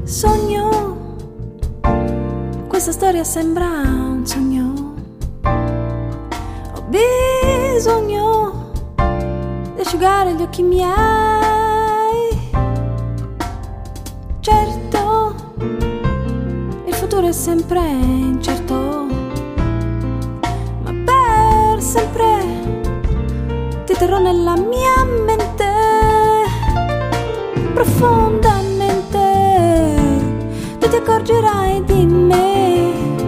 Sogno, questa storia sembra un sogno. Ho bisogno di asciugare gli occhi miei. Certo, il futuro è sempre incerto, ma per sempre ti terrò nella mia mente profondamente. Tu ti accorgerai di me.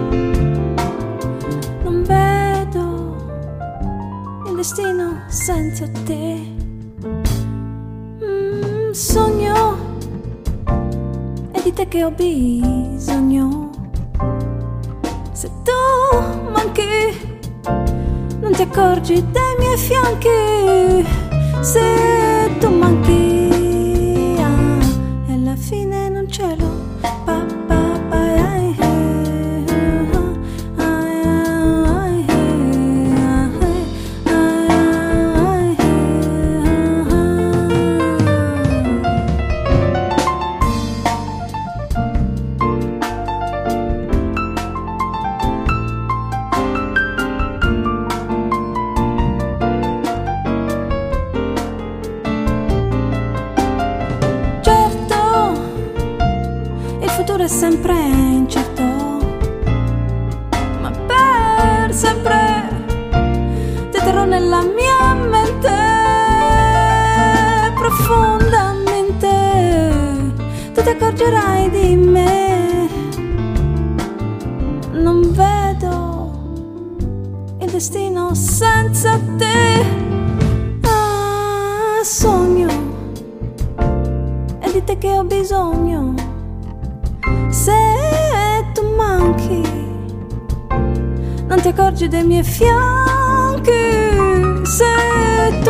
Non vedo il destino senza te. Sogno, è di te che ho bisogno. Se tu manchi, non ti accorgi dei miei fianchi. Se tu manchi, e alla fine non ce l'ho. È sempre incerto, ma per sempre ti terrò nella mia mente profondamente. Tu ti accorgerai di me. Non vedo il destino senza te. Sogno, è di te che ho bisogno. Se tu manchi, non ti accorgi dei miei fianchi. Se